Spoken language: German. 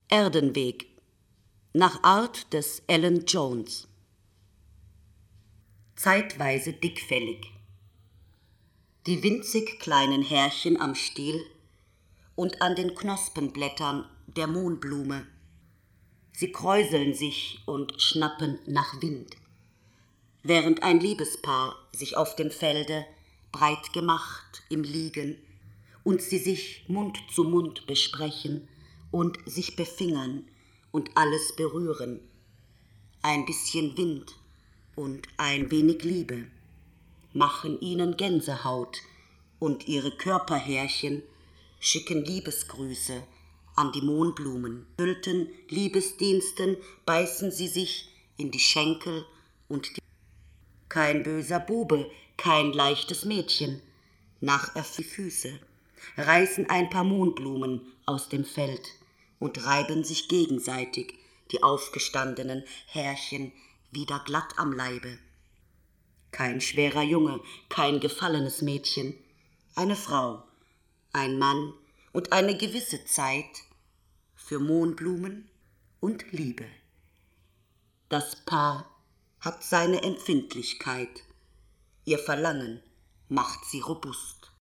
Erdenweg nach Art des Alan Jones. Zeitweise dickfällig. Die winzig kleinen Härchen am Stiel und an den Knospenblättern der Mohnblume. Sie kräuseln sich und schnappen nach Wind, während ein Liebespaar sich auf dem Felde breit gemacht im Liegen und sie sich Mund zu Mund besprechen und sich befingern und alles berühren. Ein bisschen Wind und ein wenig Liebe machen ihnen Gänsehaut und ihre Körperhärchen schicken Liebesgrüße an die Mohnblumen. Füllten Liebesdiensten beißen sie sich in die Schenkel und die. Kein böser Bube, kein leichtes Mädchen, nach die Füße, reißen ein paar Mohnblumen aus dem Feld und reiben sich gegenseitig die aufgestandenen Härchen wieder glatt am Leibe. Kein schwerer Junge, kein gefallenes Mädchen, eine Frau, ein Mann und eine gewisse Zeit für Mohnblumen und Liebe. Das Paar hat seine Empfindlichkeit, ihr Verlangen macht sie robust.